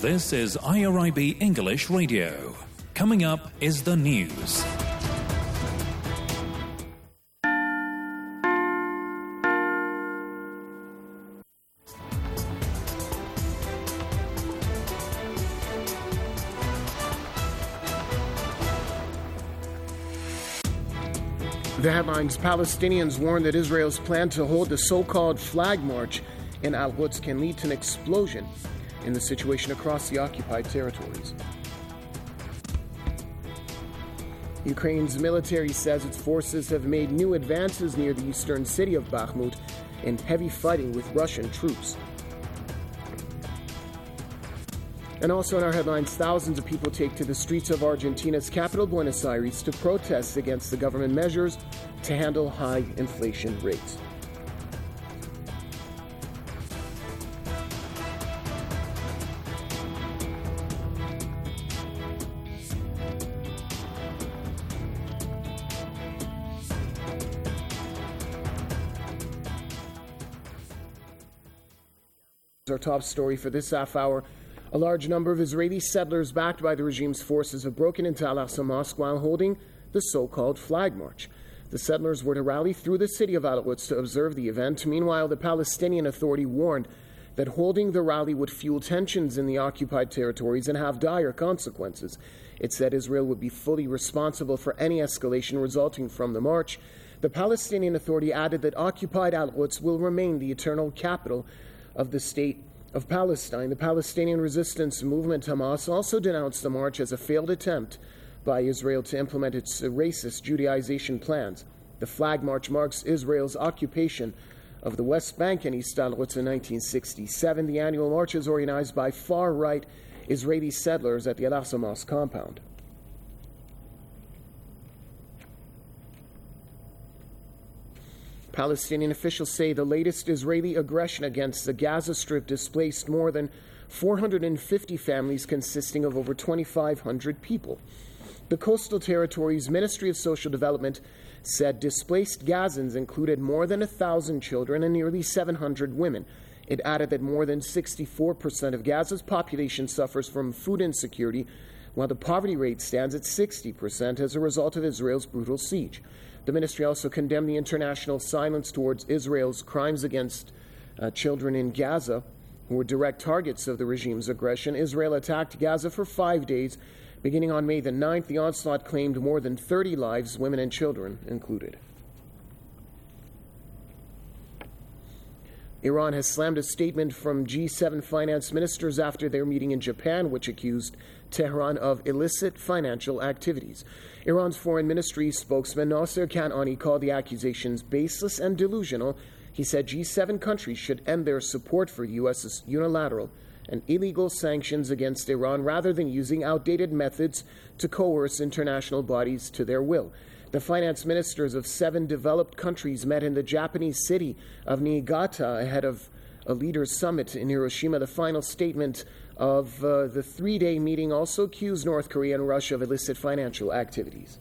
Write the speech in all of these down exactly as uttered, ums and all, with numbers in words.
This is I R I B English Radio. Coming up is the news. The headlines: Palestinians warn that Israel's plan to hold the so-called flag march in Al-Quds can lead to an explosion in the situation across the occupied territories. Ukraine's military says its forces have made new advances near the eastern city of Bakhmut in heavy fighting with Russian troops. And also in our headlines, thousands of people take to the streets of Argentina's capital, Buenos Aires, to protest against the government measures to handle high inflation rates. Our top story for this half hour. A large number of Israeli settlers backed by the regime's forces have broken into Al-Aqsa Mosque while holding the so-called flag march. The settlers were to rally through the city of Al-Quds to observe the event. Meanwhile, the Palestinian Authority warned that holding the rally would fuel tensions in the occupied territories and have dire consequences. It said Israel would be fully responsible for any escalation resulting from the march. The Palestinian Authority added that occupied Al-Quds will remain the eternal capital of the state of Palestine. The Palestinian resistance movement Hamas also denounced the march as a failed attempt by Israel to implement its racist Judaization plans. The flag march marks Israel's occupation of the West Bank and East Al-Quds in nineteen sixty-seven. The annual march is organized by far-right Israeli settlers at the Al-Aqsa Mosque compound. Palestinian officials say the latest Israeli aggression against the Gaza Strip displaced more than four hundred fifty families consisting of over twenty-five hundred people. The Coastal Territories Ministry of Social Development said displaced Gazans included more than one thousand children and nearly seven hundred women. It added that more than sixty-four percent of Gaza's population suffers from food insecurity, while the poverty rate stands at sixty percent as a result of Israel's brutal siege. The ministry also condemned the international silence towards Israel's crimes against uh, children in Gaza, who were direct targets of the regime's aggression. Israel attacked Gaza for five days. Beginning on May the ninth, the onslaught claimed more than thirty lives, women and children included. Iran has slammed a statement from G seven finance ministers after their meeting in Japan, which accused Tehran of illicit financial activities. Iran's foreign ministry spokesman Nasser Kanani called the accusations baseless and delusional. He said G seven countries should end their support for U S unilateral and illegal sanctions against Iran rather than using outdated methods to coerce international bodies to their will. The finance ministers of seven developed countries met in the Japanese city of Niigata ahead of a leaders' summit in Hiroshima. The final statement of uh, the three-day meeting also accused North Korea and Russia of illicit financial activities.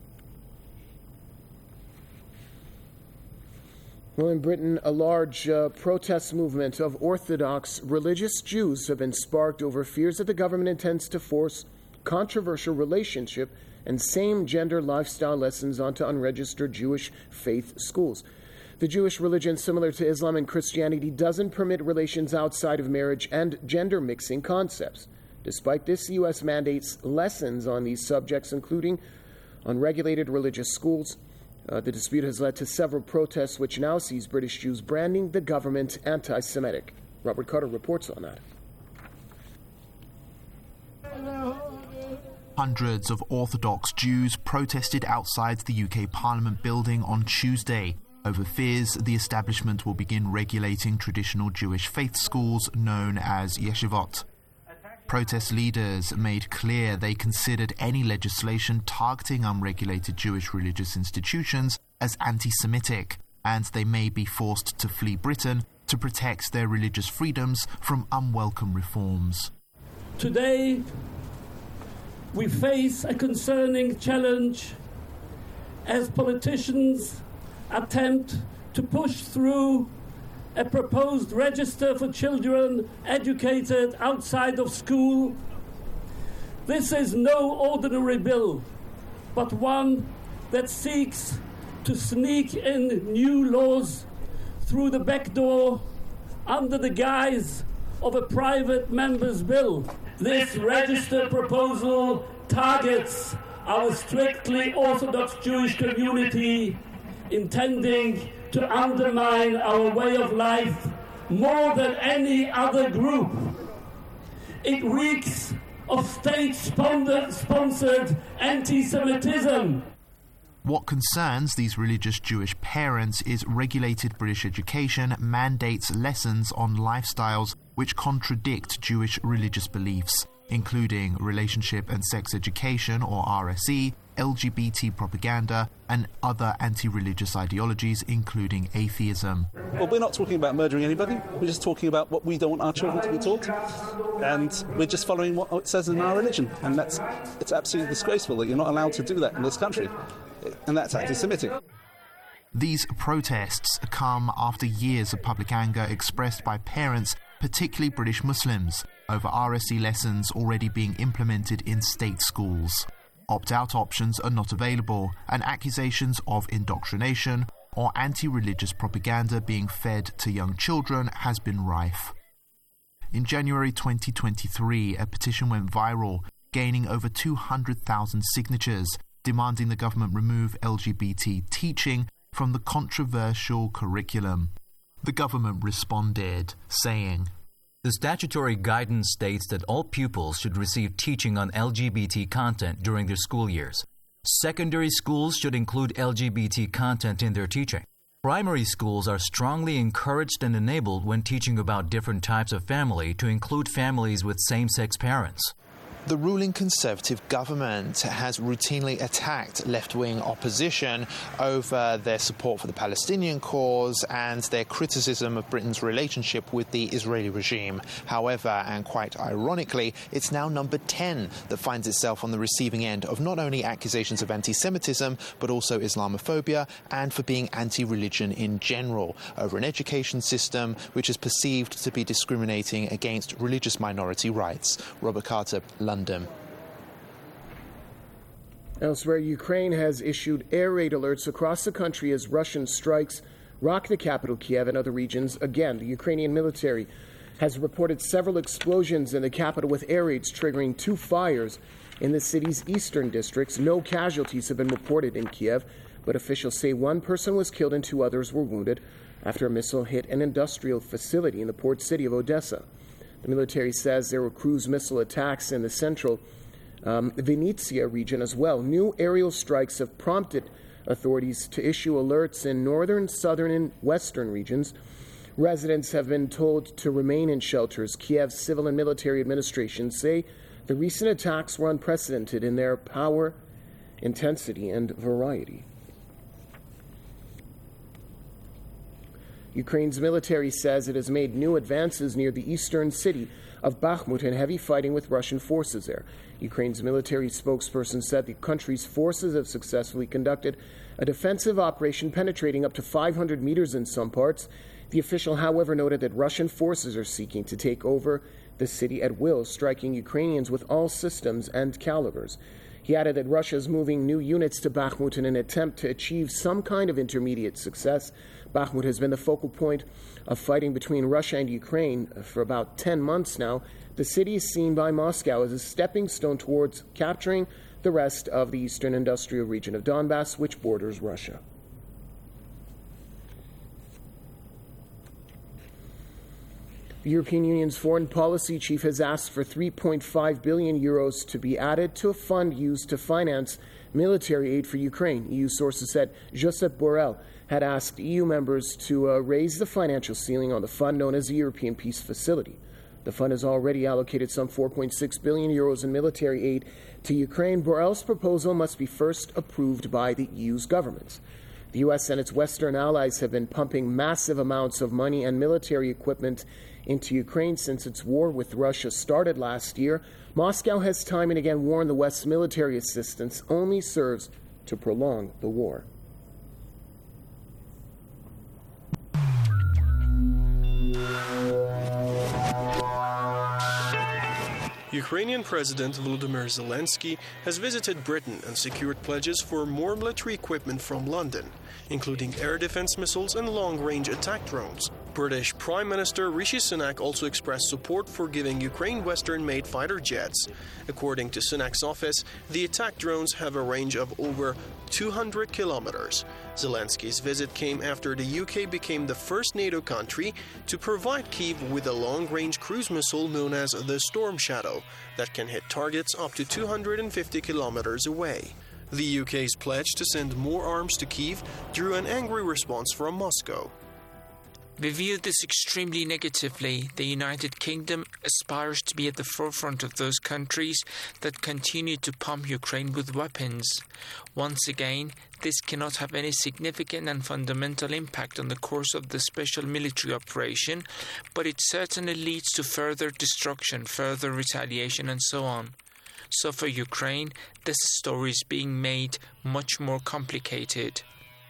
Well, in Britain, a large uh, protest movement of Orthodox religious Jews have been sparked over fears that the government intends to force controversial relationship and same-gender lifestyle lessons onto unregistered Jewish faith schools. The Jewish religion, similar to Islam and Christianity, doesn't permit relations outside of marriage and gender-mixing concepts. Despite this, the U S mandates lessons on these subjects, including on regulated religious schools. Uh, the dispute has led to several protests, which now sees British Jews branding the government anti-Semitic. Robert Carter reports on that. Hundreds of Orthodox Jews protested outside the U K Parliament building on Tuesday over fears the establishment will begin regulating traditional Jewish faith schools known as yeshivot. Protest leaders made clear they considered any legislation targeting unregulated Jewish religious institutions as anti-Semitic, and they may be forced to flee Britain to protect their religious freedoms from unwelcome reforms. Today, we face a concerning challenge as politicians attempt to push through a proposed register for children educated outside of school. This is no ordinary bill, but one that seeks to sneak in new laws through the back door under the guise of a private member's bill. This register proposal targets our strictly Orthodox Jewish community, intending to undermine our way of life more than any other group. It reeks of state-sponsored anti-Semitism. What concerns these religious Jewish parents is regulated British education mandates lessons on lifestyles which contradict Jewish religious beliefs, including relationship and sex education, or R S E, L G B T propaganda, and other anti-religious ideologies, including atheism. Well, we're not talking about murdering anybody. We're just talking about what we don't want our children to be taught. And we're just following what it says in our religion. And that's it's absolutely disgraceful that you're not allowed to do that in this country. And that's anti-Semitic. These protests come after years of public anger expressed by parents, particularly British Muslims, over R S E lessons already being implemented in state schools. Opt-out options are not available, and accusations of indoctrination or anti-religious propaganda being fed to young children has been rife. In January twenty twenty-three, a petition went viral, gaining over two hundred thousand signatures, demanding the government remove L G B T teaching from the controversial curriculum. The government responded, saying, "The statutory guidance states that all pupils should receive teaching on L G B T content during their school years. Secondary schools should include L G B T content in their teaching. Primary schools are strongly encouraged and enabled when teaching about different types of family to include families with same-sex parents." The ruling Conservative government has routinely attacked left-wing opposition over their support for the Palestinian cause and their criticism of Britain's relationship with the Israeli regime. However, and quite ironically, it's now number ten that finds itself on the receiving end of not only accusations of anti-Semitism, but also Islamophobia, and for being anti-religion in general, over an education system which is perceived to be discriminating against religious minority rights. Robert Carter, London. Elsewhere, Ukraine has issued air raid alerts across the country as Russian strikes rock the capital Kiev and other regions. Again, the Ukrainian military has reported several explosions in the capital, with air raids triggering two fires in the city's eastern districts. No casualties have been reported in Kiev, but officials say one person was killed and two others were wounded after a missile hit an industrial facility in the port city of Odessa. The military says there were cruise missile attacks in the central um, Vinnytsia region as well. New aerial strikes have prompted authorities to issue alerts in northern, southern, and western regions. Residents have been told to remain in shelters. Kiev's civil and military administrations say the recent attacks were unprecedented in their power, intensity, and variety. Ukraine's military says it has made new advances near the eastern city of Bakhmut in heavy fighting with Russian forces there. Ukraine's military spokesperson said the country's forces have successfully conducted a defensive operation penetrating up to five hundred meters in some parts. The official, however, noted that Russian forces are seeking to take over the city at will, striking Ukrainians with all systems and calibers. He added that Russia is moving new units to Bakhmut in an attempt to achieve some kind of intermediate success. Bakhmut has been the focal point of fighting between Russia and Ukraine for about ten months now. The city is seen by Moscow as a stepping stone towards capturing the rest of the eastern industrial region of Donbass, which borders Russia. The European Union's foreign policy chief has asked for three point five billion euros to be added to a fund used to finance military aid for Ukraine. E U sources said Josep Borrell had asked E U members to uh, raise the financial ceiling on the fund known as the European Peace Facility. The fund has already allocated some four point six billion euros in military aid to Ukraine. Borrell's proposal must be first approved by the E U's governments. The U S and its Western allies have been pumping massive amounts of money and military equipment into Ukraine since its war with Russia started last year. Moscow has time and again warned the West's military assistance only serves to prolong the war. Ukrainian President Volodymyr Zelensky has visited Britain and secured pledges for more military equipment from London, including air defense missiles and long-range attack drones. British Prime Minister Rishi Sunak also expressed support for giving Ukraine Western-made fighter jets. According to Sunak's office, the attack drones have a range of over two hundred kilometers. Zelensky's visit came after the U K became the first NATO country to provide Kyiv with a long-range cruise missile known as the Storm Shadow that can hit targets up to two hundred fifty kilometers away. The U K's pledge to send more arms to Kyiv drew an angry response from Moscow. We view this extremely negatively. The United Kingdom aspires to be at the forefront of those countries that continue to pump Ukraine with weapons. Once again, this cannot have any significant and fundamental impact on the course of the special military operation, but it certainly leads to further destruction, further retaliation, and so on. So for Ukraine, this story is being made much more complicated.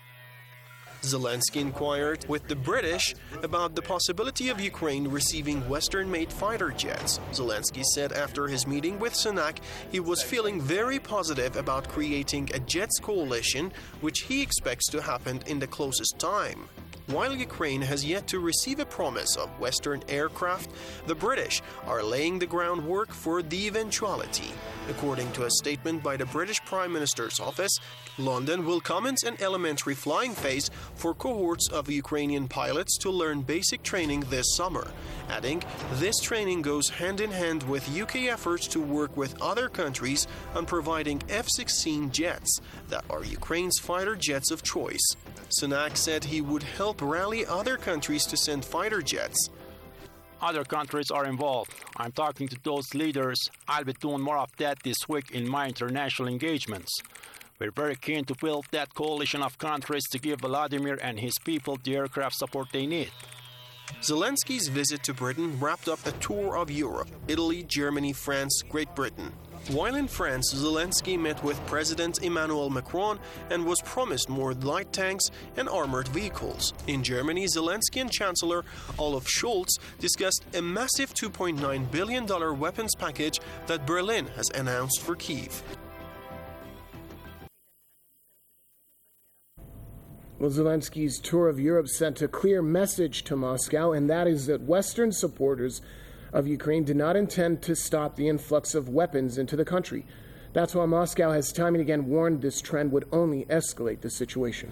Zelensky inquired with the British about the possibility of Ukraine receiving Western-made fighter jets. Zelensky said after his meeting with Sunak he was feeling very positive about creating a jets coalition, which he expects to happen in the closest time. While Ukraine has yet to receive a promise of Western aircraft, the British are laying the groundwork for the eventuality. According to a statement by the British Prime Minister's office, London will commence an elementary flying phase for cohorts of Ukrainian pilots to learn basic training this summer, adding, this training goes hand in hand with U K efforts to work with other countries on providing F sixteen jets that are Ukraine's fighter jets of choice. Sunak said he would help rally other countries to send fighter jets. Other countries are involved. I'm talking to those leaders. I'll be doing more of that this week in my international engagements. We're very keen to build that coalition of countries to give Vladimir and his people the aircraft support they need. Zelensky's visit to Britain wrapped up a tour of Europe, Italy, Germany, France, Great Britain. While in France, Zelensky met with President Emmanuel Macron and was promised more light tanks and armored vehicles. In Germany, Zelensky and Chancellor Olaf Scholz discussed a massive two point nine billion dollars weapons package that Berlin has announced for Kyiv. Well, Zelensky's tour of Europe sent a clear message to Moscow, and that is that Western supporters of Ukraine did not intend to stop the influx of weapons into the country. That's why Moscow has time and again warned this trend would only escalate the situation.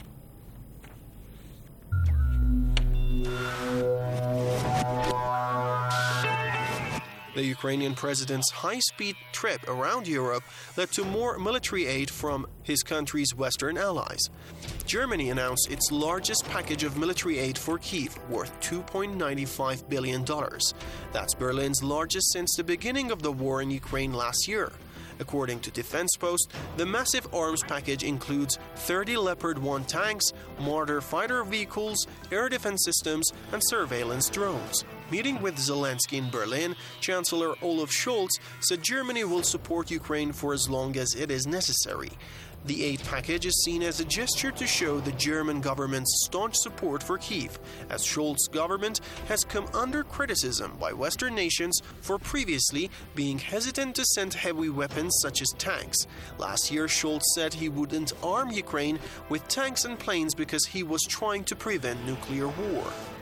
The Ukrainian president's high-speed trip around Europe led to more military aid from his country's Western allies. Germany announced its largest package of military aid for Kyiv, worth two point nine five billion dollars. That's Berlin's largest since the beginning of the war in Ukraine last year. According to Defense Post, the massive arms package includes thirty Leopard one tanks, Marder fighter vehicles, air defense systems, and surveillance drones. Meeting with Zelensky in Berlin, Chancellor Olaf Scholz said Germany will support Ukraine for as long as it is necessary. The aid package is seen as a gesture to show the German government's staunch support for Kyiv, as Scholz's government has come under criticism by Western nations for previously being hesitant to send heavy weapons such as tanks. Last year, Scholz said he wouldn't arm Ukraine with tanks and planes because he was trying to prevent nuclear war.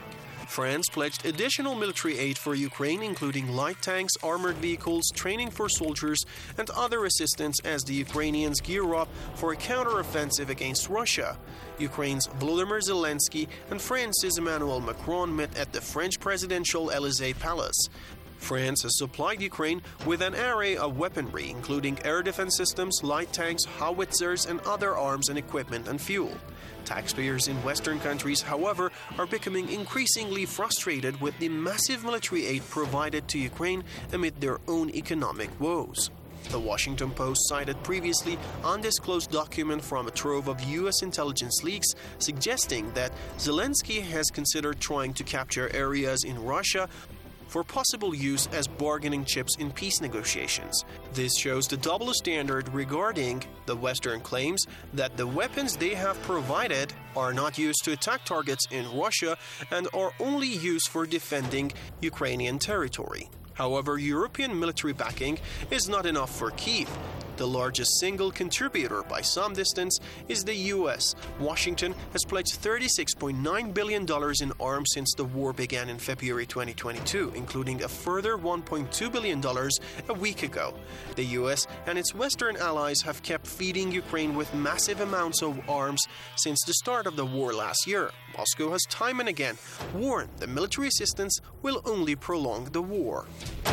France pledged additional military aid for Ukraine, including light tanks, armored vehicles, training for soldiers, and other assistance as the Ukrainians gear up for a counteroffensive against Russia. Ukraine's Volodymyr Zelensky and France's Emmanuel Macron met at the French presidential Élysée Palace. France has supplied Ukraine with an array of weaponry, including air defense systems, light tanks, howitzers, and other arms and equipment and fuel. Taxpayers in Western countries, however, are becoming increasingly frustrated with the massive military aid provided to Ukraine amid their own economic woes. The Washington Post cited previously undisclosed document from a trove of U S intelligence leaks suggesting that Zelensky has considered trying to capture areas in Russia for possible use as bargaining chips in peace negotiations. This shows the double standard regarding the Western claims that the weapons they have provided are not used to attack targets in Russia and are only used for defending Ukrainian territory. However, European military backing is not enough for Kyiv. The largest single contributor by some distance is the U S. Washington has pledged thirty-six point nine billion dollars in arms since the war began in February twenty twenty-two, including a further one point two billion dollars a week ago. The U S and its Western allies have kept feeding Ukraine with massive amounts of arms since the start of the war last year. Moscow has time and again warned that military assistance will only prolong the war.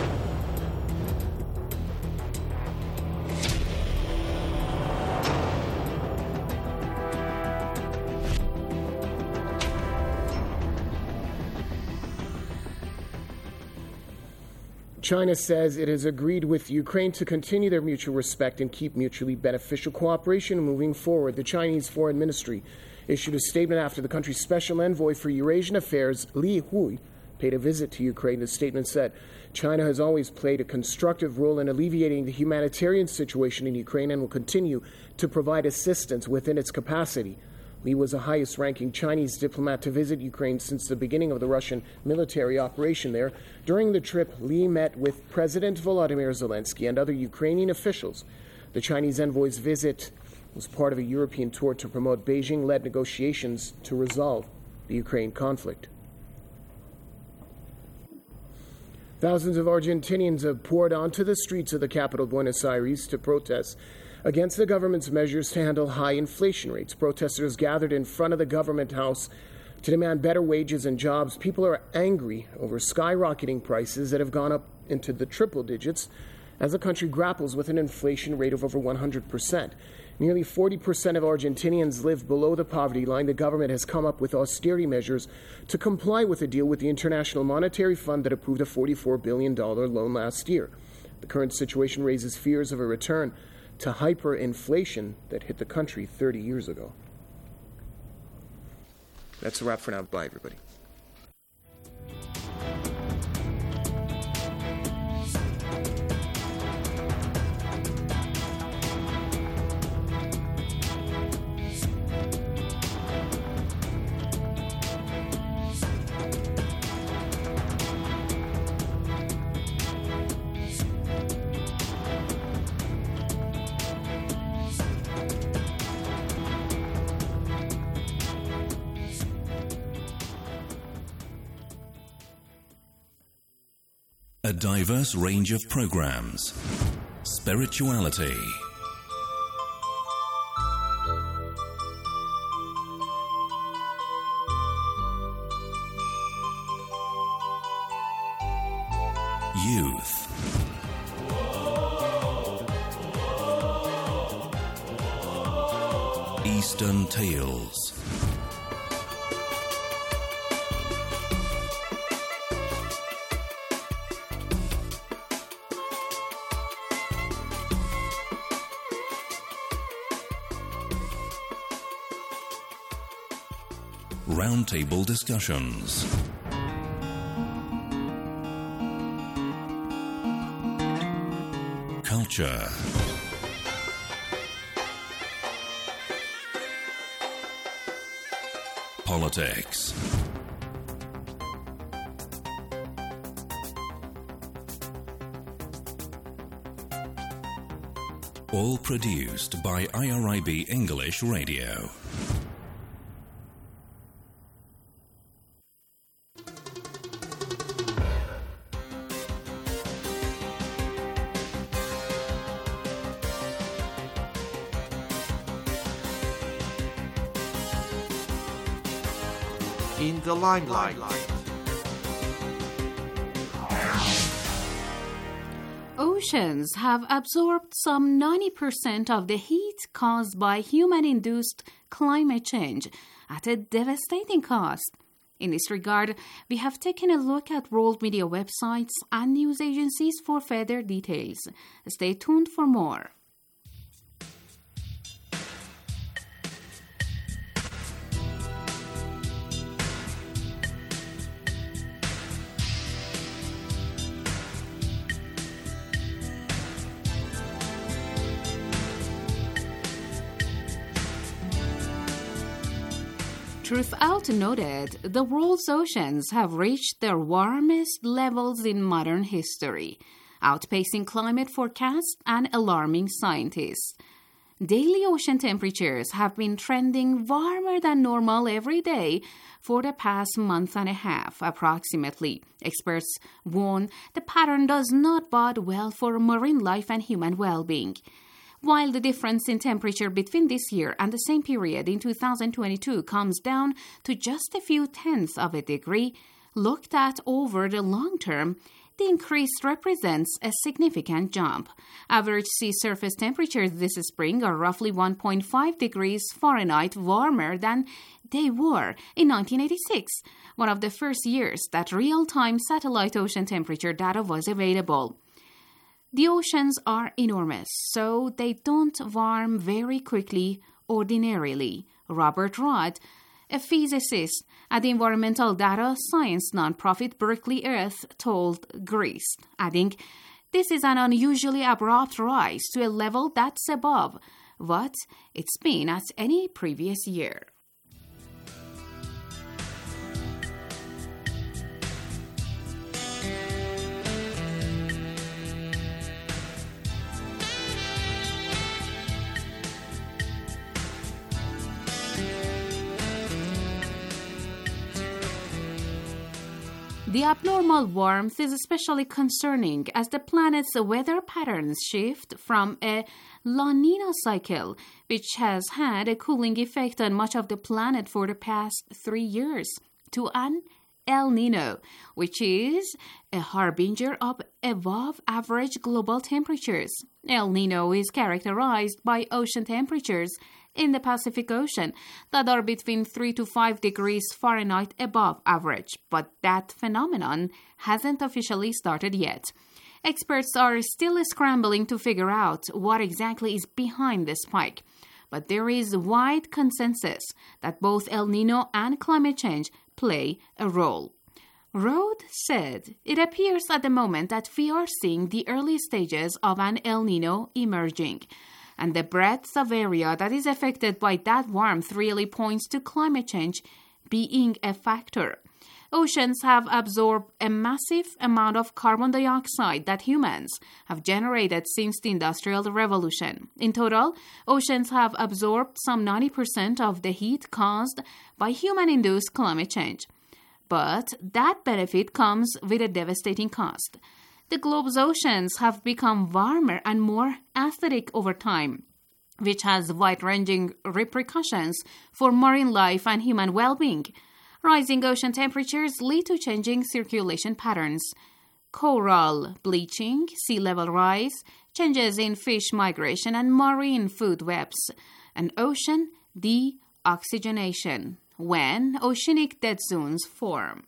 China says it has agreed with Ukraine to continue their mutual respect and keep mutually beneficial cooperation moving forward. The Chinese Foreign Ministry issued a statement after the country's special envoy for Eurasian affairs, Li Hui, paid a visit to Ukraine. The statement said China has always played a constructive role in alleviating the humanitarian situation in Ukraine and will continue to provide assistance within its capacity. Li was the highest-ranking Chinese diplomat to visit Ukraine since the beginning of the Russian military operation there. During the trip, Li met with President Volodymyr Zelensky and other Ukrainian officials. The Chinese envoy's visit was part of a European tour to promote Beijing-led negotiations to resolve the Ukraine conflict. Thousands of Argentinians have poured onto the streets of the capital, Buenos Aires, to protest against the government's measures to handle high inflation rates. Protesters gathered in front of the government house to demand better wages and jobs. People are angry over skyrocketing prices that have gone up into the triple digits as the country grapples with an inflation rate of over one hundred percent. Nearly forty percent of Argentinians live below the poverty line. The government has come up with austerity measures to comply with a deal with the International Monetary Fund that approved a forty-four billion dollars loan last year. The current situation raises fears of a return to hyperinflation that hit the country thirty years ago. That's a wrap for now. Bye, everybody. A diverse range of programs. Spirituality. Youth. Eastern Tales. Roundtable discussions. Culture. Politics. All produced by I R I B English Radio. In the limelight. Oceans have absorbed some ninety percent of the heat caused by human-induced climate change at a devastating cost. In this regard, we have taken a look at world media websites and news agencies for further details. Stay tuned for more. Truth Out noted, the world's oceans have reached their warmest levels in modern history, outpacing climate forecasts and alarming scientists. Daily ocean temperatures have been trending warmer than normal every day for the past month and a half, approximately. Experts warn the pattern does not bode well for marine life and human well-being. While the difference in temperature between this year and the same period in two thousand twenty-two comes down to just a few tenths of a degree, looked at over the long term, the increase represents a significant jump. Average sea surface temperatures this spring are roughly one point five degrees Fahrenheit warmer than they were in nineteen eighty-six, one of the first years that real-time satellite ocean temperature data was available. The oceans are enormous, so they don't warm very quickly ordinarily. Robert Rodd, a physicist at the environmental data science nonprofit Berkeley Earth, told Greece, adding, "This is an unusually abrupt rise to a level that's above what it's been at any previous year." The abnormal warmth is especially concerning as the planet's weather patterns shift from a La Nina cycle, which has had a cooling effect on much of the planet for the past three years, to an El Nino, which is a harbinger of above-average global temperatures. El Nino is characterized by ocean temperatures in the Pacific Ocean that are between three to five degrees Fahrenheit above average, but that phenomenon hasn't officially started yet. Experts are still scrambling to figure out what exactly is behind the spike, but there is wide consensus that both El Nino and climate change play a role. Rodd said, "It appears at the moment that we are seeing the early stages of an El Nino emerging, and the breadth of area that is affected by that warmth really points to climate change being a factor. Oceans have absorbed a massive amount of carbon dioxide that humans have generated since the Industrial Revolution. In total, oceans have absorbed some ninety percent of the heat caused by human-induced climate change. But that benefit comes with a devastating cost. The globe's oceans have become warmer and more acidic over time, which has wide-ranging repercussions for marine life and human well-being. Rising ocean temperatures lead to changing circulation patterns. Coral bleaching, sea level rise, changes in fish migration and marine food webs, and ocean deoxygenation when oceanic dead zones form.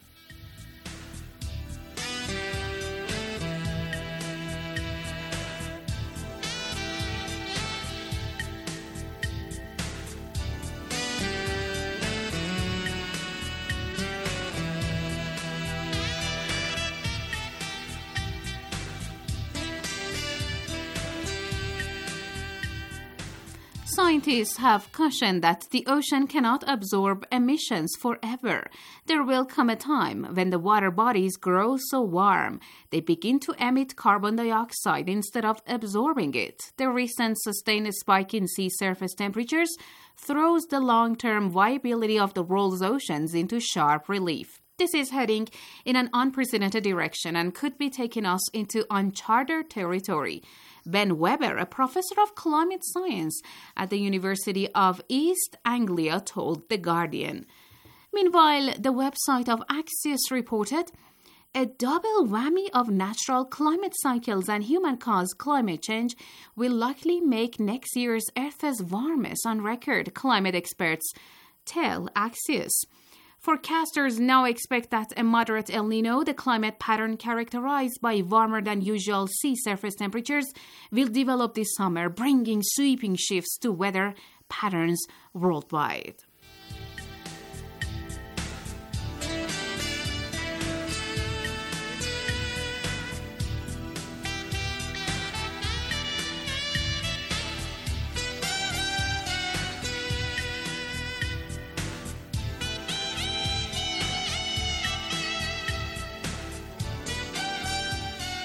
Scientists have cautioned that the ocean cannot absorb emissions forever. There will come a time when the water bodies grow so warm they begin to emit carbon dioxide instead of absorbing it. The recent sustained spike in sea surface temperatures throws the long-term viability of the world's oceans into sharp relief. This is heading in an unprecedented direction and could be taking us into uncharted territory. Ben Weber, a professor of climate science at the University of East Anglia, told The Guardian. Meanwhile, the website of Axios reported, "A double whammy of natural climate cycles and human-caused climate change will likely make next year's Earth's warmest on record," climate experts tell Axios. Forecasters now expect that a moderate El Nino, the climate pattern characterized by warmer than usual sea surface temperatures, will develop this summer, bringing sweeping shifts to weather patterns worldwide.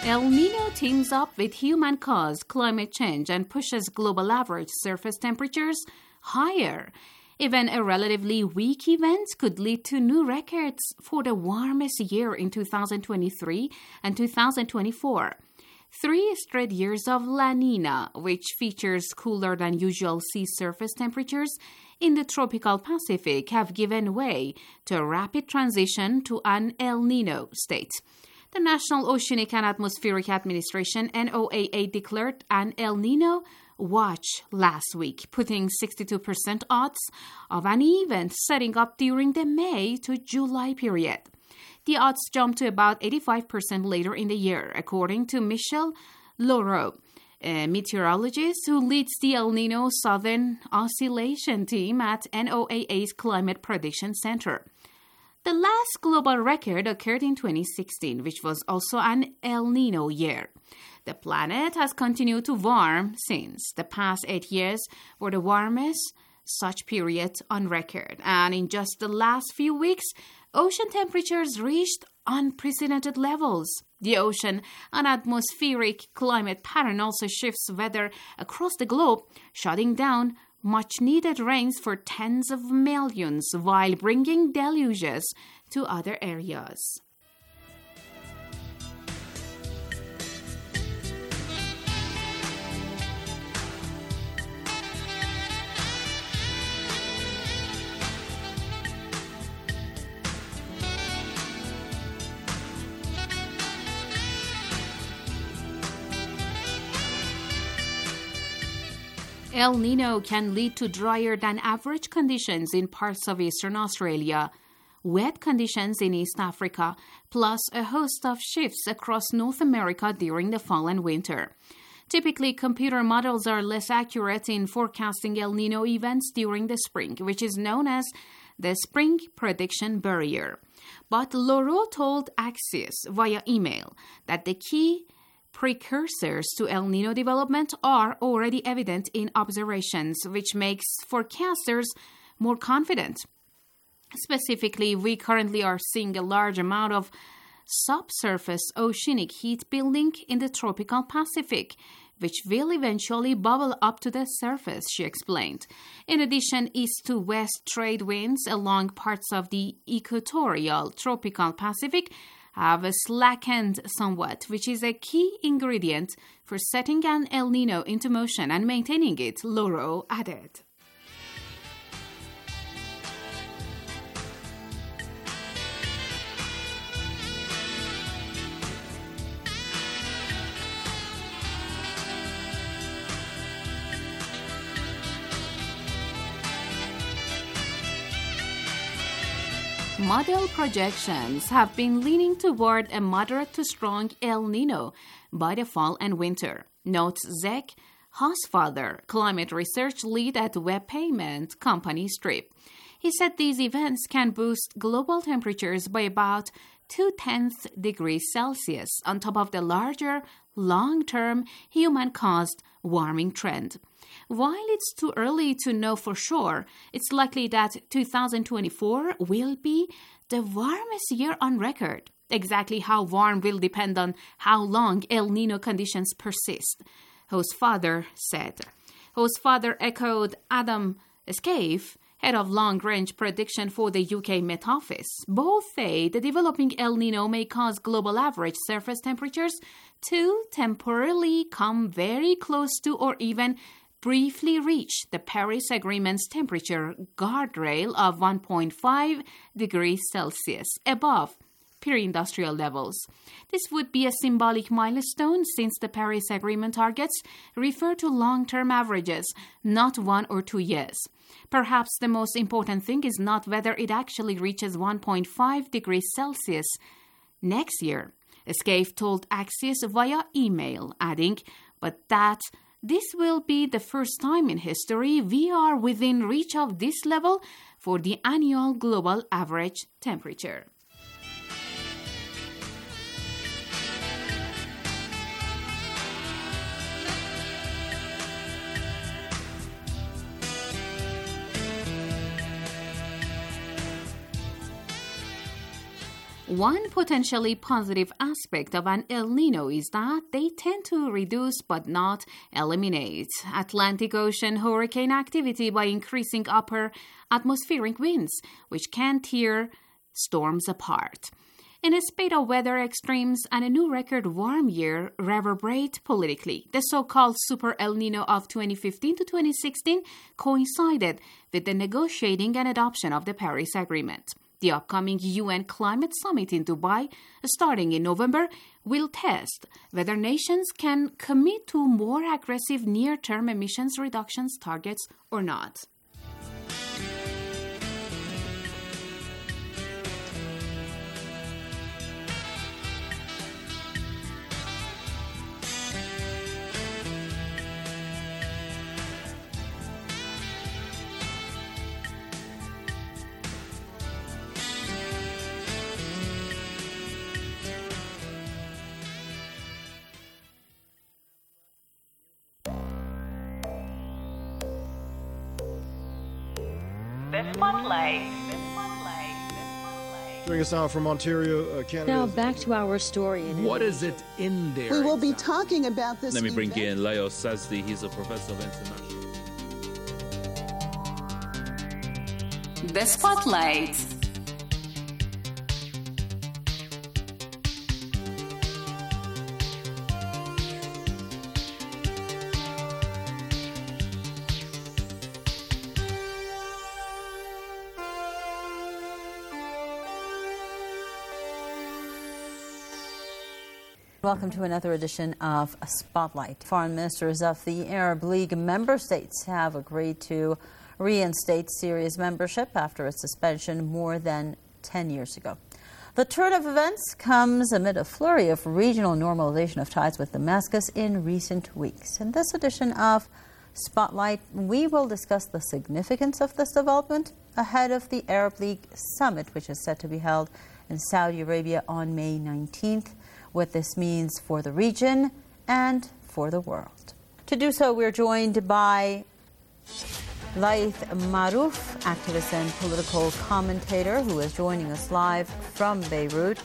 El Nino teams up with human-caused climate change and pushes global average surface temperatures higher. Even a relatively weak event could lead to new records for the warmest year in two thousand twenty-three and two thousand twenty-four. Three straight years of La Nina, which features cooler than usual sea surface temperatures in the tropical Pacific, have given way to a rapid transition to an El Nino state. The National Oceanic and Atmospheric Administration, N O A A, declared an El Nino watch last week, putting sixty-two percent odds of an event setting up during the May to July period. The odds jumped to about eighty-five percent later in the year, according to Michel Laureau, a meteorologist who leads the El Nino Southern Oscillation Team at N O A A's Climate Prediction Center. The last global record occurred in twenty sixteen, which was also an El Nino year. The planet has continued to warm since. The past eight years were the warmest such period on record, and in just the last few weeks, ocean temperatures reached unprecedented levels. The ocean and atmospheric climate pattern also shifts weather across the globe, shutting down much-needed rains for tens of millions while bringing deluges to other areas. El Nino can lead to drier than average conditions in parts of eastern Australia, wet conditions in East Africa, plus a host of shifts across North America during the fall and winter. Typically, computer models are less accurate in forecasting El Nino events during the spring, which is known as the spring prediction barrier. But Laureau told Axios via email that the key precursors to El Nino development are already evident in observations, which makes forecasters more confident. Specifically, we currently are seeing a large amount of subsurface oceanic heat building in the tropical Pacific, which will eventually bubble up to the surface, she explained. In addition, east to west trade winds along parts of the equatorial tropical Pacific have slackened somewhat, which is a key ingredient for setting an El Nino into motion and maintaining it, Laureau added. Model projections have been leaning toward a moderate to strong El Nino by the fall and winter, notes Zach Hosfather, climate research lead at web payment company Strip. He said these events can boost global temperatures by about two-tenths degrees Celsius on top of the larger, long-term, human-caused warming trend. While it's too early to know for sure, it's likely that two thousand twenty-four will be the warmest year on record. Exactly how warm will depend on how long El Nino conditions persist, Hosfather said. Hosfather echoed Adam Scaife, head of long-range prediction for the U K Met Office. Both say the developing El Nino may cause global average surface temperatures to temporarily come very close to or even briefly reach the Paris Agreement's temperature guardrail of one point five degrees Celsius above pre-industrial levels. This would be a symbolic milestone since the Paris Agreement targets refer to long-term averages, not one or two years. Perhaps the most important thing is not whether it actually reaches one point five degrees Celsius next year, Scaife told Axios via email, adding, but that this will be the first time in history we are within reach of this level for the annual global average temperature. One potentially positive aspect of an El Nino is that they tend to reduce but not eliminate Atlantic Ocean hurricane activity by increasing upper atmospheric winds, which can tear storms apart. In a spate of weather extremes and a new record warm year reverberate politically, the so-called Super El Nino of twenty fifteen to twenty sixteen coincided with the negotiating and adoption of the Paris Agreement. The upcoming U N Climate Summit in Dubai, starting in November, will test whether nations can commit to more aggressive near-term emissions reductions targets or not. The Spotlight. Joining us now from Ontario, uh, Canada. Now back to our story. In what is it in there? We will be talking about this. Let me bring event. in Leo Sazdi. He's a professor of international. The Spotlight. Welcome to another edition of Spotlight. Foreign ministers of the Arab League member states have agreed to reinstate Syria's membership after its suspension more than ten years ago. The turn of events comes amid a flurry of regional normalization of ties with Damascus in recent weeks. In this edition of Spotlight, we will discuss the significance of this development ahead of the Arab League summit, which is set to be held in Saudi Arabia on May nineteenth. What this means for the region and for the world. To do so, we're joined by Laith Marouf, activist and political commentator, who is joining us live from Beirut.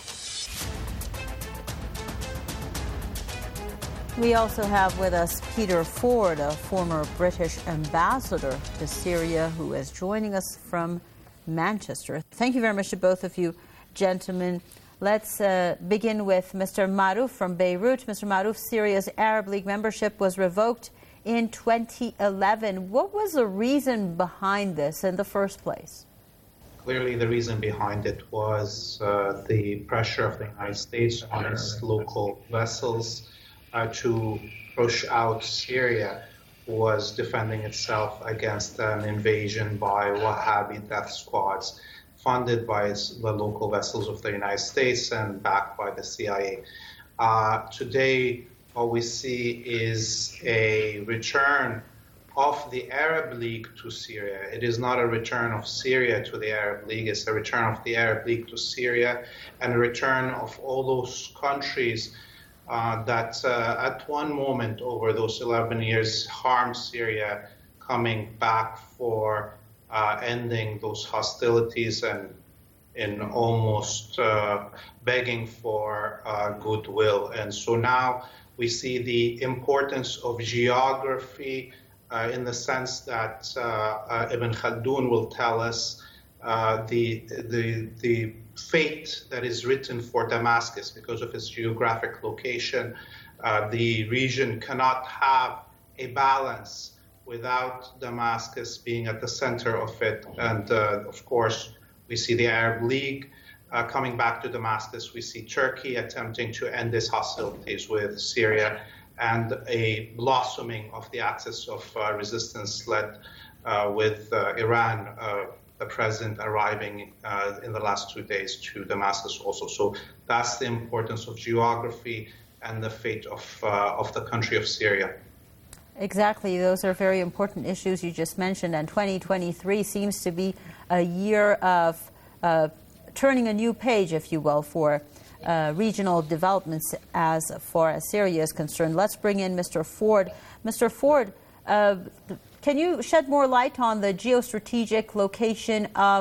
We also have with us Peter Ford, a former British ambassador to Syria, who is joining us from Manchester. Thank you very much to both of you, gentlemen. Let's uh, begin with Mister Marouf from Beirut. Mister Marouf, Syria's Arab League membership was revoked in twenty eleven. What was the reason behind this in the first place? Clearly, the reason behind it was uh, the pressure of the United States on its local vessels uh, to push out Syria, who was defending itself against an invasion by Wahhabi death squads, funded by the local vessels of the United States and backed by the C I A. Uh, today, what we see is a return of the Arab League to Syria. It is not a return of Syria to the Arab League, it's a return of the Arab League to Syria and a return of all those countries uh, that uh, at one moment over those eleven years harmed Syria, coming back for Uh, ending those hostilities and in almost uh, begging for uh, goodwill. And so now we see the importance of geography uh, in the sense that uh, uh, Ibn Khaldun will tell us uh, the, the, the fate that is written for Damascus because of its geographic location. Uh, the region cannot have a balance without Damascus being at the center of it. And uh, of course, we see the Arab League uh, coming back to Damascus. We see Turkey attempting to end its hostilities with Syria and a blossoming of the axis of uh, resistance led uh, with uh, Iran, uh, the president arriving uh, in the last two days to Damascus also. So that's the importance of geography and the fate of, uh, of the country of Syria. Exactly. Those are very important issues you just mentioned. And twenty twenty-three seems to be a year of uh, turning a new page, if you will, for uh, regional developments as far as Syria is concerned. Let's bring in Mister Ford. Mister Ford, uh, can you shed more light on the geostrategic location of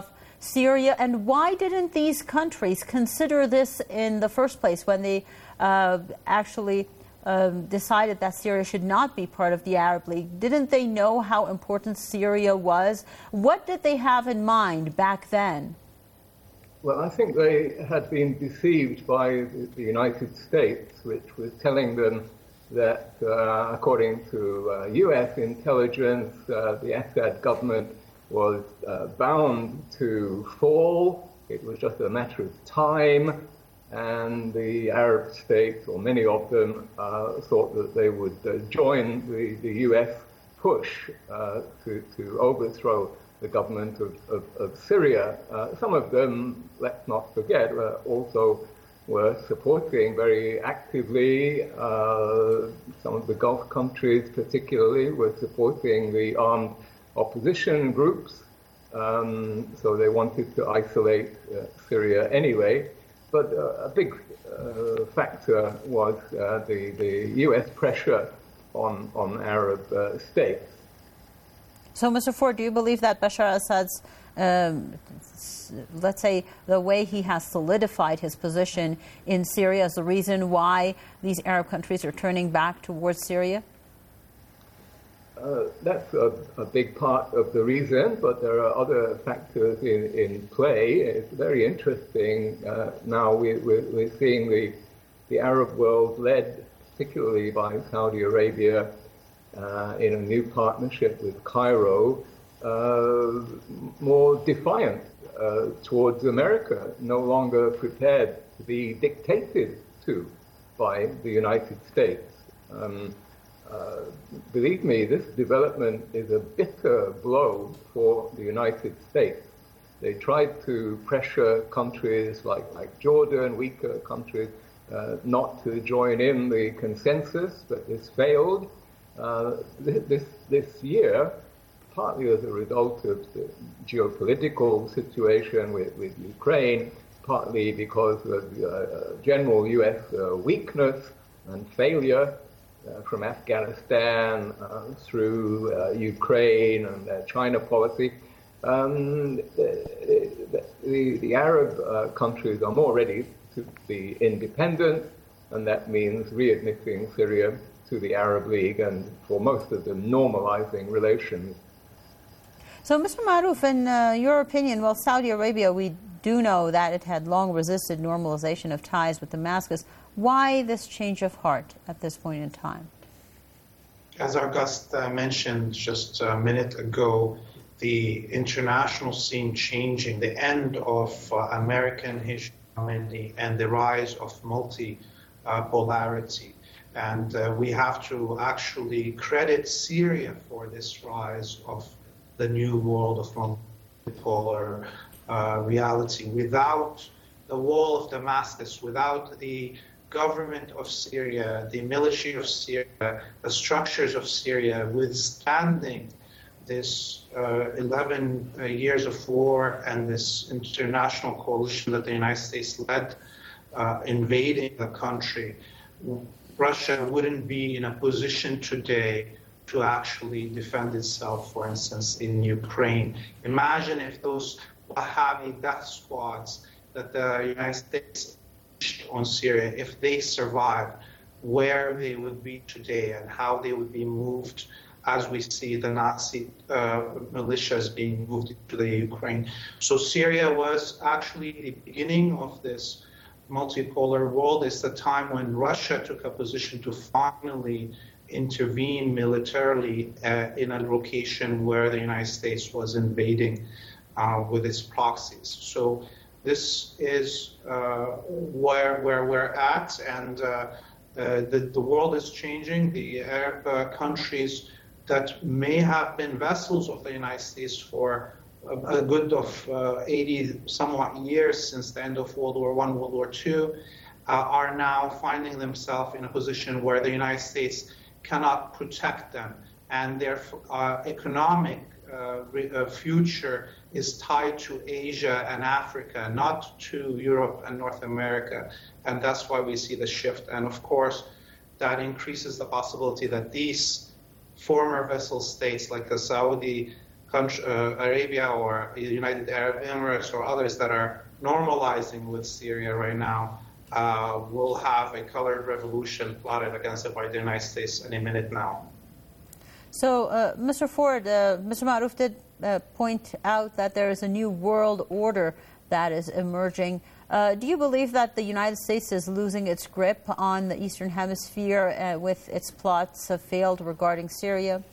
Syria, and why didn't these countries consider this in the first place when they uh, actually um, decided that Syria should not be part of the Arab League? Didn't they know how important Syria was? What did they have in mind back then? Well, I think they had been deceived by the United States, which was telling them that, uh, according to uh, U S intelligence, uh, the Assad government was uh, bound to fall. It was just a matter of time, and the Arab states, or many of them, uh, thought that they would uh, join the, the U S push uh, to, to overthrow the government of, of, of Syria. Uh, some of them, let's not forget, uh, also were supporting very actively, uh, some of the Gulf countries particularly were supporting the armed opposition groups, um, so they wanted to isolate uh, Syria anyway. But uh, a big uh, factor was uh, the, the U S pressure on, on Arab uh, states. So, Mister Ford, do you believe that Bashar Assad's, um, let's say, the way he has solidified his position in Syria is the reason why these Arab countries are turning back towards Syria? Uh, that's a, a big part of the reason, but there are other factors in, in play. It's very interesting. Uh, now we, we're, we're seeing the, the Arab world led particularly by Saudi Arabia, Uh, in a new partnership with Cairo, uh, more defiant uh, towards America, no longer prepared to be dictated to by the United States. Um, uh, believe me, this development is a bitter blow for the United States. They tried to pressure countries like, like Jordan, weaker countries, uh, not to join in the consensus, but this failed. Uh, this, this year, partly as a result of the geopolitical situation with, with Ukraine, partly because of uh, general U S uh, weakness and failure uh, from Afghanistan uh, through uh, Ukraine and their China policy, um, the, the, the Arab uh, countries are more ready to be independent, and that means readmitting Syria to the Arab League and, for most of them, normalizing relations. So, Mister Maruf, in uh, your opinion, well, Saudi Arabia, we do know that it had long resisted normalization of ties with Damascus. Why this change of heart at this point in time? As our guest uh, mentioned just a minute ago, the international scene changing, the end of uh, American hegemony and the rise of multi-polarity. And uh, we have to actually credit Syria for this rise of the new world of multipolar uh, reality. Without the wall of Damascus, without the government of Syria, the military of Syria, the structures of Syria withstanding this uh, eleven uh, years of war and this international coalition that the United States led uh, invading the country, Russia wouldn't be in a position today to actually defend itself, for instance, in Ukraine. Imagine if those Wahhabi death squads that the United States on Syria, if they survived, where they would be today and how they would be moved as we see the Nazi uh, militias being moved to the Ukraine. So Syria was actually the beginning of this multipolar world. It's the time when Russia took a position to finally intervene militarily uh, in a location where the United States was invading uh, with its proxies. So this is uh, where where we're at, and uh, uh, the, the world is changing. The Arab uh, countries that may have been vessels of the United States for a, a good of uh, eighty somewhat years since the end of World War One, World War Two, uh, are now finding themselves in a position where the United States cannot protect them, and their uh, economic uh, re- uh, future is tied to Asia and Africa, not to Europe and North America, and that's why we see the shift. And of course, that increases the possibility that these former vassal states like the Saudi country, uh, Arabia or the United Arab Emirates or others that are normalizing with Syria right now uh, will have a colored revolution plotted against it by the United States any minute now. So, uh, Mister Ford, uh, Mister Marouf did uh, point out that there is a new world order that is emerging. Uh, do you believe that the United States is losing its grip on the Eastern Hemisphere uh, with its plots have failed regarding Syria?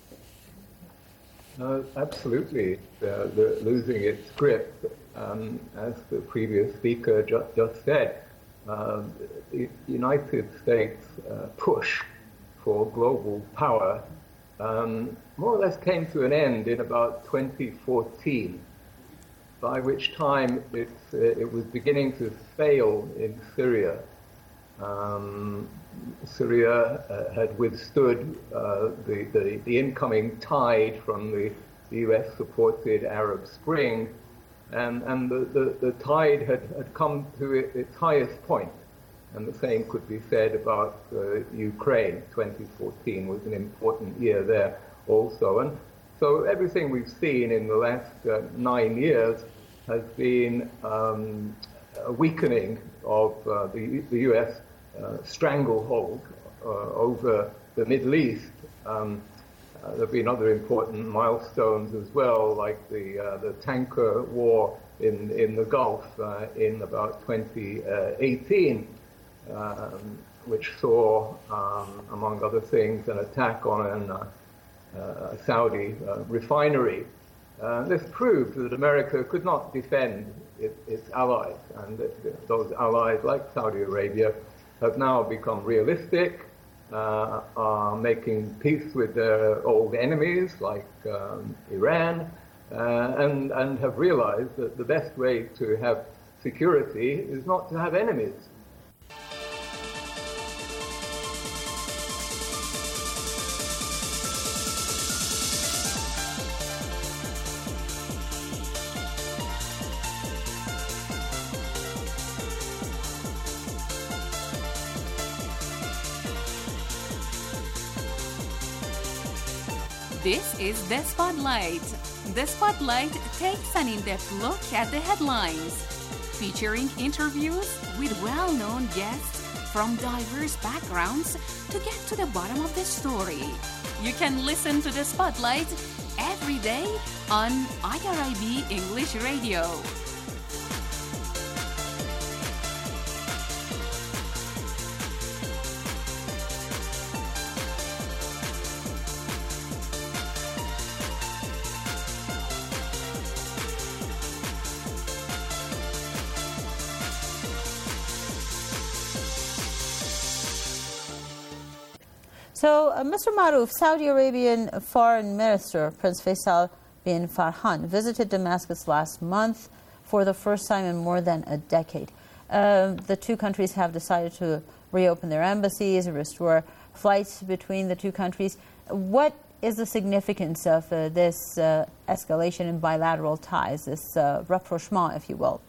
Uh, absolutely, uh, they're losing its grip. Um, as the previous speaker ju- just said, uh, the United States uh, push for global power um, more or less came to an end in about twenty fourteen, by which time it, uh, it was beginning to fail in Syria. Um, Syria uh, had withstood uh, the, the, the incoming tide from the, the U S-supported Arab Spring, and, and the, the, the tide had, had come to its highest point. And the same could be said about uh, Ukraine. twenty fourteen was an important year there also. And so everything we've seen in the last uh, nine years has been um, a weakening of uh, the, the U S uh, stranglehold uh, over the Middle East. Um, uh, there have been other important milestones as well, like the uh, the tanker war in in the Gulf uh, in about twenty eighteen, um, which saw, um, among other things, an attack on an, uh, a Saudi uh, refinery. Uh, this proved that America could not defend it, its allies, and that those allies, like Saudi Arabia, have now become realistic, uh, are making peace with their old enemies, like um, Iran, uh, and, and have realized that the best way to have security is not to have enemies. This is The Spotlight. The Spotlight takes an in-depth look at the headlines, featuring interviews with well-known guests from diverse backgrounds to get to the bottom of the story. You can listen to The Spotlight every day on I R I B English Radio. So, uh, Mister Marouf, Saudi Arabian Foreign Minister Prince Faisal bin Farhan visited Damascus last month for the first time in more than a decade. Uh, the two countries have decided to reopen their embassies and restore flights between the two countries. What is the significance of uh, this uh, escalation in bilateral ties, this uh, rapprochement, if you will?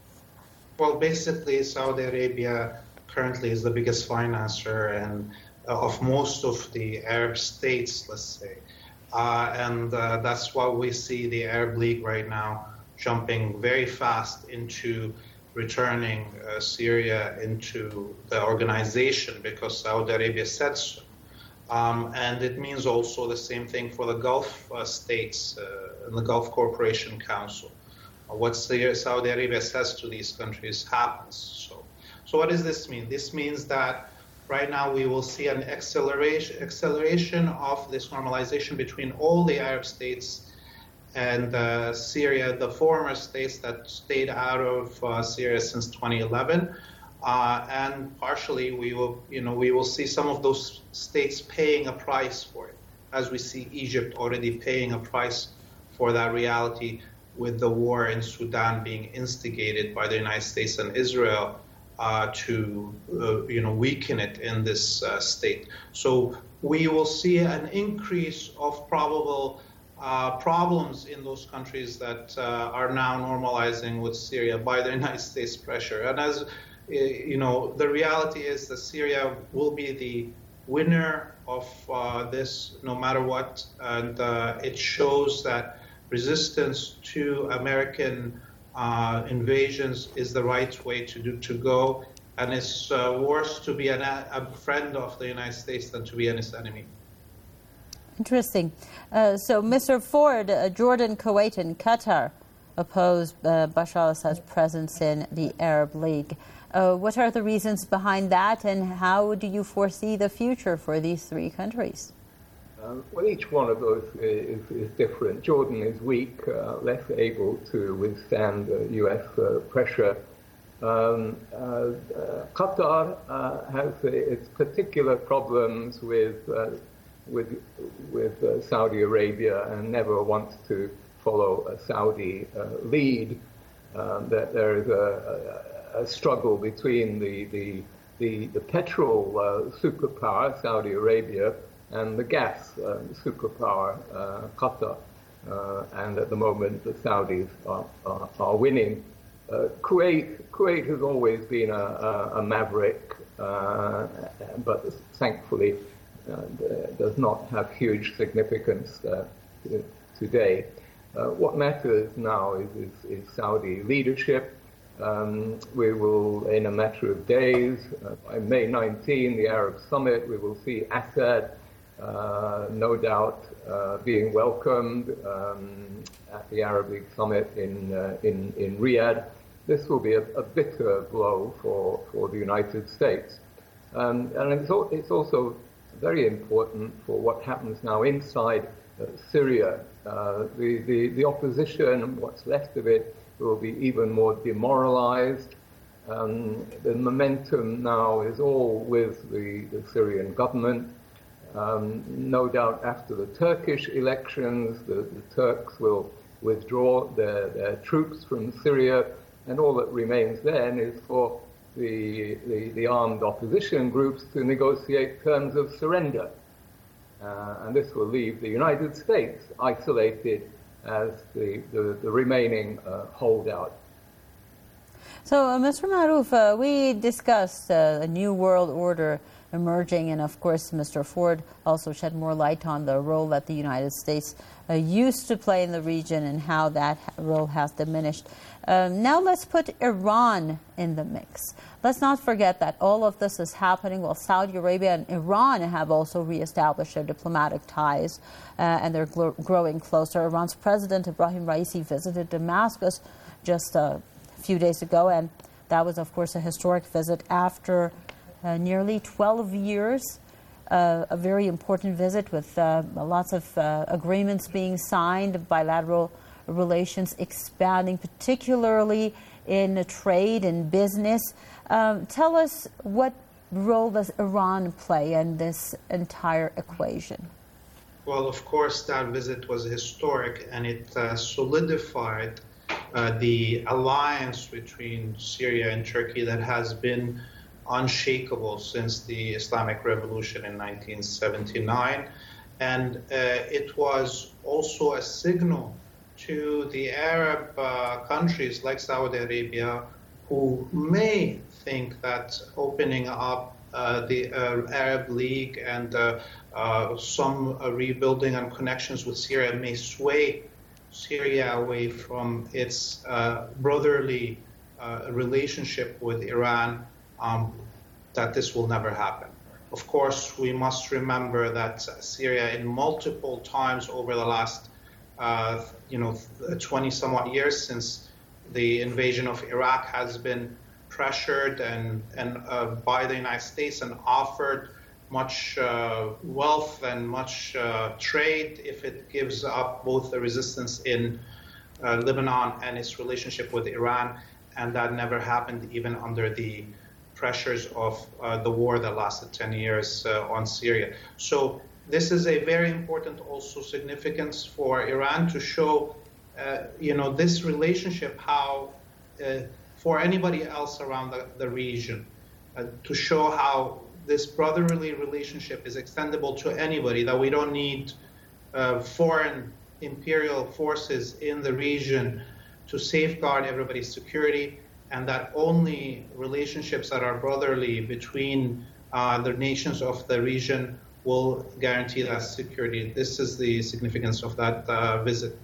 Well, basically, Saudi Arabia currently is the biggest financer and of most of the Arab states, let's say. Uh, and uh, that's why we see the Arab League right now jumping very fast into returning uh, Syria into the organization, because Saudi Arabia said so. Um, and it means also the same thing for the Gulf uh, states uh, and the Gulf Cooperation Council. Uh, what Saudi Arabia says to these countries happens. So, so what does this mean? This means that right now we will see an acceleration acceleration of this normalization between all the Arab states and uh, Syria, the former states that stayed out of uh, Syria since twenty eleven, uh, and partially we will, you know, we will see some of those states paying a price for it, as we see Egypt already paying a price for that reality with the war in Sudan being instigated by the United States and Israel. Uh, to uh, you know weaken it in this uh, state. So we will see an increase of probable uh, problems in those countries that uh, are now normalizing with Syria by the United States pressure. And as you know, the reality is that Syria will be the winner of uh, this no matter what, and uh, it shows that resistance to American uh, invasions is the right way to do to go, and it's uh, worse to be an, a friend of the United States than to be its enemy. Interesting. Uh, so, Mister Ford, uh, Jordan, Kuwait, and Qatar opposed uh, Bashar al-Assad's presence in the Arab League. Uh, what are the reasons behind that, and how do you foresee the future for these three countries? Um, well, each one of those is, is different. Jordan is weak, uh, less able to withstand uh, U S uh, pressure. Um, uh, uh, Qatar uh, has uh, its particular problems with uh, with with uh, Saudi Arabia and never wants to follow a Saudi uh, lead. Um, that there is a, a, a struggle between the the the, the petrol uh, superpower Saudi Arabia and the gas uh, superpower uh, Qatar, uh, and at the moment the Saudis are are, are winning. Uh, Kuwait Kuwait has always been a, a, a maverick, uh, but thankfully uh, does not have huge significance uh, today. Uh, what matters now is, is, is Saudi leadership. Um, we will, in a matter of days, uh, by May nineteenth, the Arab Summit, we will see Assad, uh, no doubt, uh, being welcomed um, at the Arab League Summit in, uh, in, in Riyadh. This will be a, a bitter blow for, for the United States. Um, and it's, al- it's also very important for what happens now inside uh, Syria. Uh, the, the, the opposition, what's left of it, will be even more demoralized. Um, the momentum now is all with the, the Syrian government. Um, no doubt after the Turkish elections, the, the Turks will withdraw their, their troops from Syria, and all that remains then is for the, the, the armed opposition groups to negotiate terms of surrender. Uh, and this will leave the United States isolated as the, the, the remaining uh, holdout. So, uh, Mister Maruf, uh, we discussed uh, a new world order emerging, and of course Mister Ford also shed more light on the role that the United States uh, used to play in the region and how that role has diminished. Um, now let's put Iran in the mix. Let's not forget that all of this is happening while Saudi Arabia and Iran have also reestablished their diplomatic ties, uh, and they're gl- growing closer. Iran's President Ibrahim Raisi visited Damascus just a few days ago, and that was, of course, a historic visit after uh, nearly twelve years. Uh, a very important visit with uh, lots of uh, agreements being signed, bilateral relations expanding, particularly in trade and business. Um, tell us, what role does Iran play in this entire equation? Well, of course, that visit was historic, and it uh, solidified uh, the alliance between Syria and Turkey that has been unshakable since the Islamic Revolution in nineteen seventy-nine. And uh, it was also a signal to the Arab uh, countries like Saudi Arabia, who may think that opening up uh, the uh, Arab League and uh, uh, some uh, rebuilding and connections with Syria may sway Syria away from its uh, brotherly uh, relationship with Iran, um, that this will never happen. Of course, we must remember that Syria, in multiple times over the last Uh, you know, twenty somewhat years since the invasion of Iraq, has been pressured and, and uh, by the United States and offered much uh, wealth and much uh, trade if it gives up both the resistance in uh, Lebanon and its relationship with Iran. And that never happened even under the pressures of uh, the war that lasted ten years uh, on Syria. So this is a very important also significance for Iran to show, uh, you know, this relationship, how uh, for anybody else around the, the region, uh, to show how this brotherly relationship is extendable to anybody, that we don't need uh, foreign imperial forces in the region to safeguard everybody's security, and that only relationships that are brotherly between uh, the nations of the region will guarantee that security. This is the significance of that uh, visit.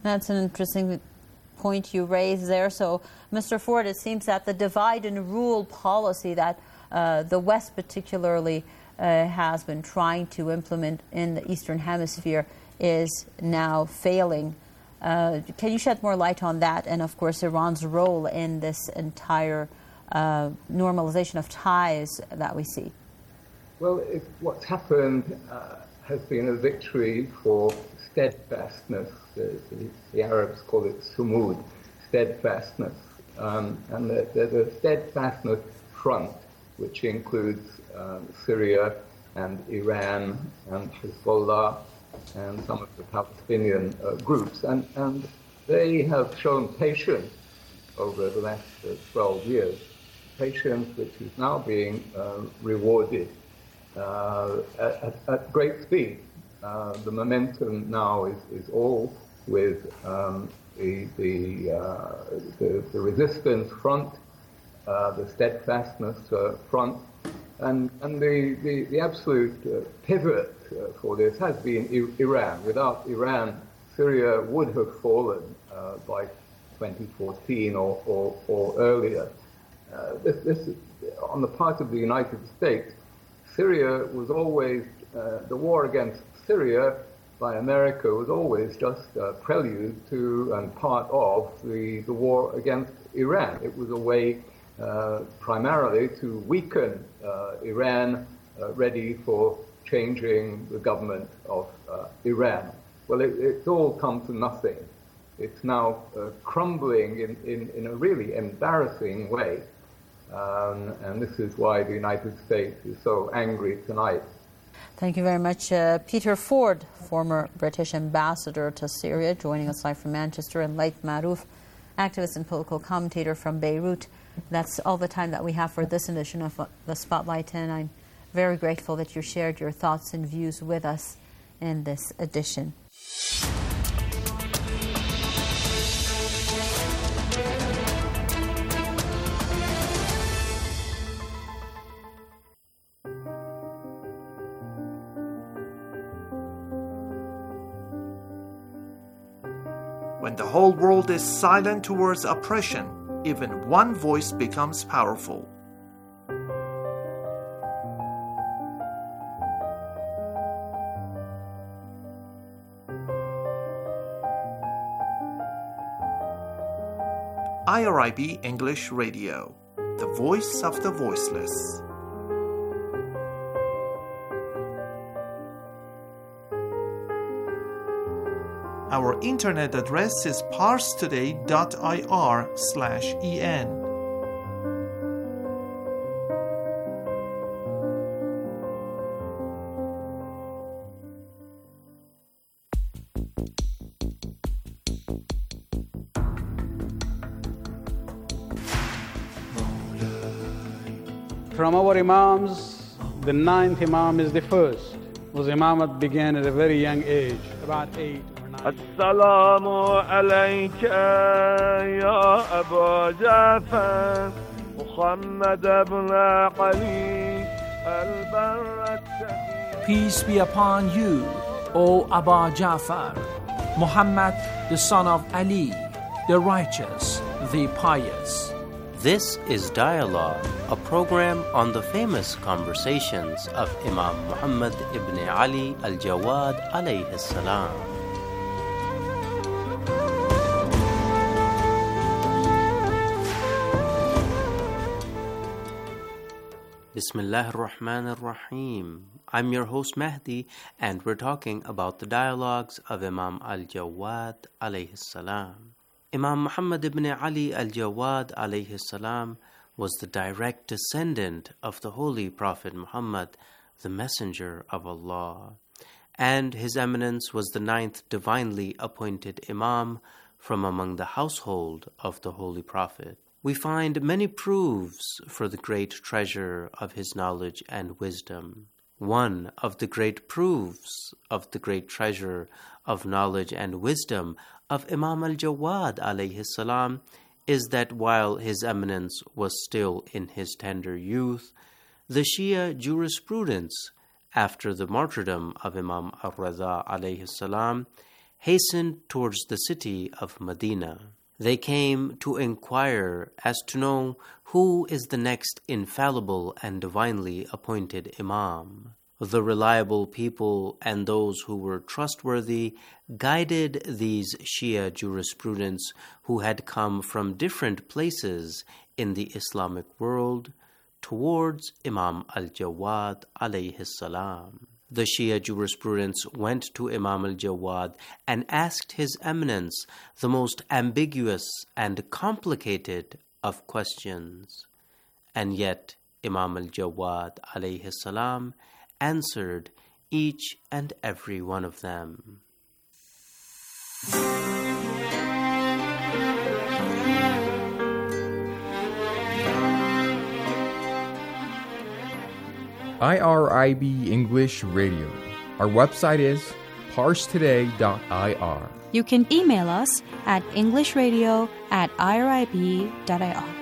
That's an interesting point you raised there. So, Mister Ford, it seems that the divide and rule policy that uh, the West particularly uh, has been trying to implement in the Eastern Hemisphere is now failing. Uh, can you shed more light on that and, of course, Iran's role in this entire uh, normalization of ties that we see? Well, it, what's happened uh, has been a victory for steadfastness. The, the, the Arabs call it sumud, steadfastness. Um, and the, there's a steadfastness front, which includes um, Syria and Iran and Hezbollah and some of the Palestinian uh, groups. And, and they have shown patience over the last uh, twelve years, patience which is now being uh, rewarded uh, at, at great speed. Uh, the momentum now is, is all with um, the, the, uh, the, the resistance front, uh, the steadfastness uh, front, and, and the, the, the absolute uh, pivot uh, for this has been I- Iran. Without Iran, Syria would have fallen uh, by twenty fourteen or, or, or earlier. Uh, this, this, on the part of the United States, Syria was always, uh, the war against Syria by America was always just a prelude to and part of the, the war against Iran. It was a way uh, primarily to weaken uh, Iran, uh, ready for changing the government of uh, Iran. Well, it, it's all come to nothing. It's now uh, crumbling in, in, in a really embarrassing way. Um, and this is why the United States is so angry tonight. Thank you very much, uh, Peter Ford, former British ambassador to Syria, joining us live from Manchester, and Laith Marouf, activist and political commentator from Beirut. That's all the time that we have for this edition of uh, The Spotlight, and I'm very grateful that you shared your thoughts and views with us in this edition. When the whole world is silent towards oppression, even one voice becomes powerful. I R I B English Radio, the voice of the voiceless. Our internet address is parstoday dot I R slash E N. From our Imams, the ninth Imam is the first. Was Imamat began at a very young age, about eight. السلام عليك يا أبا جعفر محمد بن علي البر التقي. Peace be upon you, O Abba Ja'far, Muhammad the son of Ali, the righteous, the pious. This is Dialogue, a program on the famous conversations of Imam Muhammad ibn Ali al-Jawad alayhi salam. Bismillah ar-Rahman ar-Rahim. I'm your host Mahdi, and we're talking about the dialogues of Imam al-Jawad alayhi salam. Imam Muhammad ibn Ali al-Jawad alayhi salam was the direct descendant of the Holy Prophet Muhammad, the Messenger of Allah, and His Eminence was the ninth divinely appointed Imam from among the household of the Holy Prophet. We find many proofs for the great treasure of his knowledge and wisdom. One of the great proofs of the great treasure of knowledge and wisdom of Imam al-Jawad alayhi salam is that while His Eminence was still in his tender youth, the Shia jurisprudence after the martyrdom of Imam al-Raza alayhi salam hastened towards the city of Medina. They came to inquire as to know who is the next infallible and divinely appointed Imam. The reliable people and those who were trustworthy guided these Shia jurisprudents who had come from different places in the Islamic world towards Imam al-Jawad alayhi salam. The Shia jurisprudents went to Imam al-Jawad and asked His Eminence the most ambiguous and complicated of questions. And yet Imam al-Jawad alayhi salam answered each and every one of them. I R I B English Radio. Our website is parse today dot I R. You can email us at englishradio at I R I B dot I R.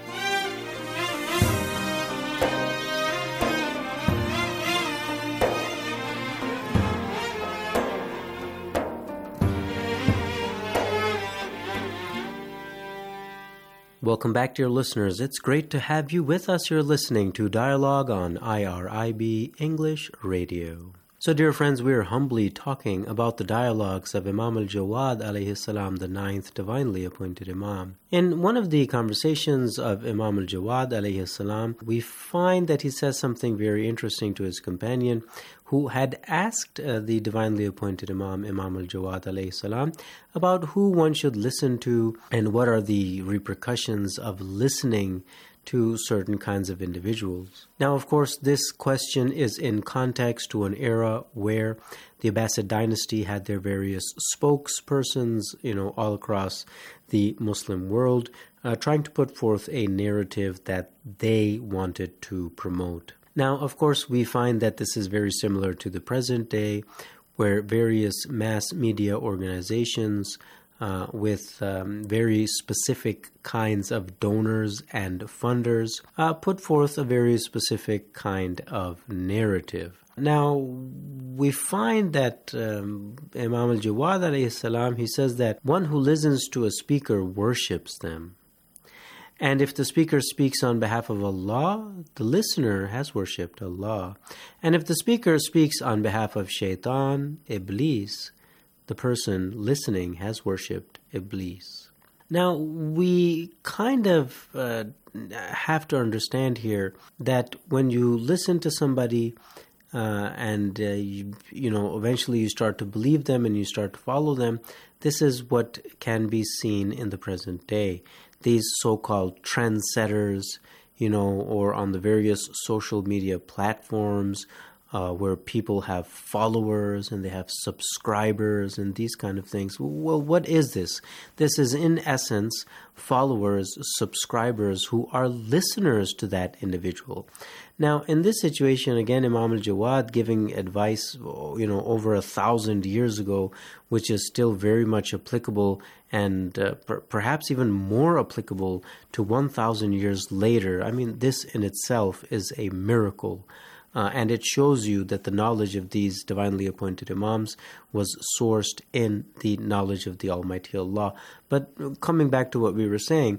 Welcome back, dear listeners. It's great to have you with us. You're listening to Dialogue on I R I B English Radio. So, dear friends, we are humbly talking about the dialogues of Imam al-Jawad alayhi salam, the ninth divinely appointed Imam. In one of the conversations of Imam al-Jawad alayhi salam, we find that he says something very interesting to his companion who had asked uh, the divinely appointed Imam, Imam al-Jawad alayhi salam, about who one should listen to and what are the repercussions of listening to certain kinds of individuals. Now, of course, this question is in context to an era where the Abbasid dynasty had their various spokespersons, you know, all across the Muslim world, uh, trying to put forth a narrative that they wanted to promote. Now, of course, we find that this is very similar to the present day, where various mass media organizations Uh, with um, very specific kinds of donors and funders, uh, put forth a very specific kind of narrative. Now, we find that um, Imam al-Jawad alayhi salam, he says that one who listens to a speaker worships them. And if the speaker speaks on behalf of Allah, the listener has worshipped Allah. And if the speaker speaks on behalf of Shaitan, Iblis, the person listening has worshipped Iblis. Now, we kind of uh, have to understand here that when you listen to somebody uh, and, uh, you, you know, eventually you start to believe them and you start to follow them, this is what can be seen in the present day. These so-called trendsetters, you know, or on the various social media platforms, Uh, where people have followers and they have subscribers and these kind of things. Well, what is this? This is, in essence, followers, subscribers who are listeners to that individual. Now, in this situation, again, Imam al-Jawad giving advice, you know, over a thousand years ago, which is still very much applicable and uh, per- perhaps even more applicable to one thousand years later. I mean, this in itself is a miracle. Uh, and it shows you that the knowledge of these divinely appointed Imams was sourced in the knowledge of the Almighty Allah. But coming back to what we were saying,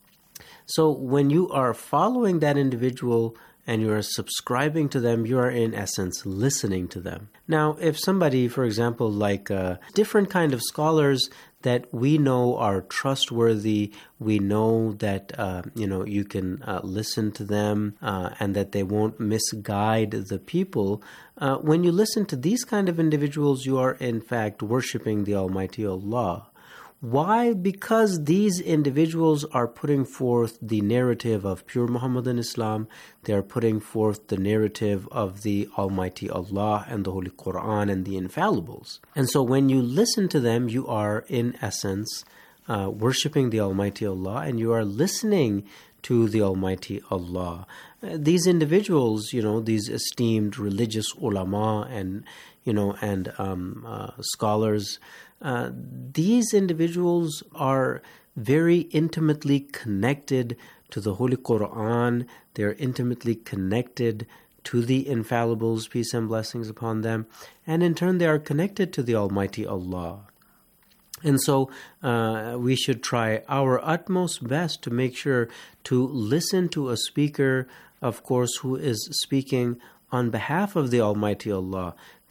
so when you are following that individual and you are subscribing to them, you are in essence listening to them. Now, if somebody, for example, like uh, different kind of scholars that we know are trustworthy, we know that, uh, you know, you can uh, listen to them uh, and that they won't misguide the people. Uh, when you listen to these kind of individuals, you are in fact worshiping the Almighty Allah. Why? Because these individuals are putting forth the narrative of pure Muhammadan Islam. They are putting forth the narrative of the Almighty Allah and the Holy Quran and the infallibles. And so when you listen to them, you are in essence uh, worshipping the Almighty Allah and you are listening to the Almighty Allah. Uh, these individuals, you know, these esteemed religious ulama and, you know, and um, uh, scholars, Uh, these individuals are very intimately connected to the Holy Quran. They are intimately connected to the infallibles, peace and blessings upon them. And in turn, they are connected to the Almighty Allah. And so uh, we should try our utmost best to make sure to listen to a speaker, of course, who is speaking on behalf of the Almighty Allah.